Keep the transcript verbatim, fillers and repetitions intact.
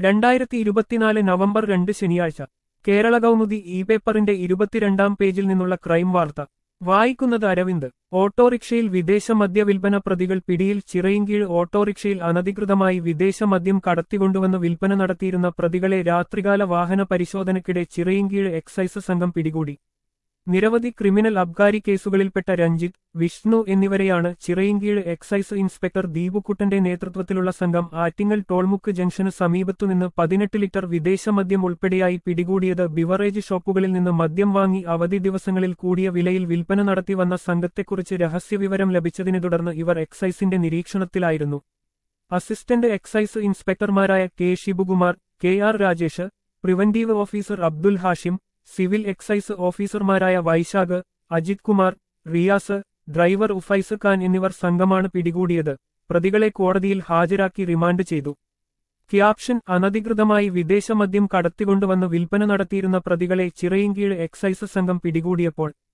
രണ്ടായിരത്തി ഇരുപത്തിനാല് നവംബർ രണ്ട് ശനിയാഴ്ച കേരള കൗമുദി ഇ പേപ്പറിന്റെ ഇരുപത്തിരണ്ടാം പേജിൽ നിന്നുള്ള ക്രൈം വാർത്ത വായിക്കുന്നത് അരവിന്ദ്. ഓട്ടോറിക്ഷയിൽ വിദേശ മദ്യ വിൽപ്പന പ്രതികൾ പിടിയിൽ. ചിറയിൻകീഴ് ഓട്ടോറിക്ഷയിൽ അനധികൃതമായി വിദേശ മദ്യം കടത്തിക്കൊണ്ടുവന്ന് വിൽപ്പന നടത്തിയിരുന്ന പ്രതികളെ രാത്രികാല വാഹന പരിശോധനയ്ക്കിടെ ചിറയിൻകീഴ് എക്സൈസ് സംഘം പിടികൂടി. നിരവധി ക്രിമിനൽ അബ്കാരി കേസുകളിൽപ്പെട്ട രഞ്ജിത്ത്, വിഷ്ണു എന്നിവരെയാണ് ചിറയിൻകീഴ് എക്സൈസ് ഇൻസ്പെക്ടർ ദീപുക്കുട്ടന്റെ നേതൃത്വത്തിലുള്ള സംഘം ആറ്റിങ്ങൽ ടോൾമുക്ക് ജംഗ്ഷന് സമീപത്തുനിന്ന് പതിനെട്ട് ലിറ്റർ വിദേശ മദ്യം ഉൾപ്പെടെയായി പിടികൂടിയത്. ബിവറേജ് ഷോപ്പുകളിൽ നിന്ന് മദ്യം വാങ്ങി അവധി ദിവസങ്ങളിൽ കൂടിയ വിലയിൽ വിൽപ്പന നടത്തി വന്ന സംഘത്തെക്കുറിച്ച് രഹസ്യവിവരം ലഭിച്ചതിനെ തുടർന്ന് ഇവർ എക്സൈസിന്റെ നിരീക്ഷണത്തിലായിരുന്നു. അസിസ്റ്റന്റ് എക്സൈസ് ഇൻസ്പെക്ടർമാരായ K Shibukumar, K R Rajesh, preventive officer Abdul Hashim, civil excise ഓഫീസർമാരായ വൈശാഖ്, അജിത് കുമാർ, റിയാസ്, ഡ്രൈവർ ഉഫൈസ് ഖാൻ എന്നിവർ സംഘമാണ് പിടികൂടിയത്. പ്രതികളെ കോടതിയിൽ ഹാജരാക്കി റിമാൻഡ് ചെയ്തു. ക്യാപ്ഷൻ: അനധികൃതമായി വിദേശ മദ്യം കടത്തിക്കൊണ്ടുവന്ന് വിൽപ്പന നടത്തിയിരുന്ന പ്രതികളെ ചിറയിൻകീഴ് എക്സൈസ് സംഘം പിടികൂടിയപ്പോൾ